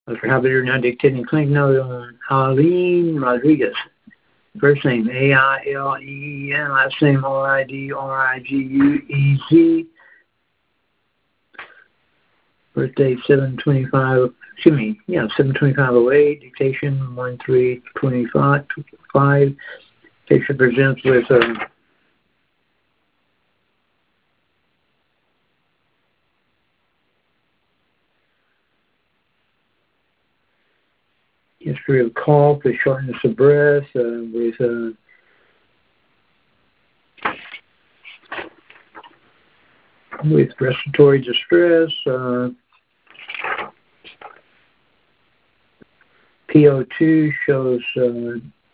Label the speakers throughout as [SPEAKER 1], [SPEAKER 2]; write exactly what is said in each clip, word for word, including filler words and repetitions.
[SPEAKER 1] Doctor Halberdier now dictating clinic note on Eileen Rodriguez. First name A I L E E N, last name R I D R I G U E Z. Birthday seven twenty-five, excuse me, yeah, seven twenty-five oh eight. Dictation one three twenty-five. Patient presents with uh, history of cough, with shortness of breath, uh, with uh, with respiratory distress, uh, P O two shows uh,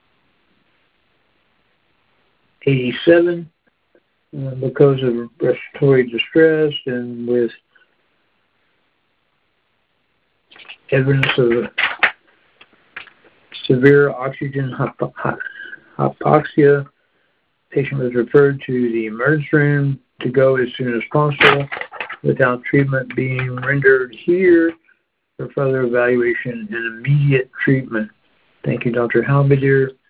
[SPEAKER 1] eighty-seven uh, because of respiratory distress, and with evidence of severe oxygen hypo- hypoxia. Patient was referred to the emergency room to go as soon as possible without treatment being rendered here for further evaluation and immediate treatment. Thank you, Doctor Halberdier.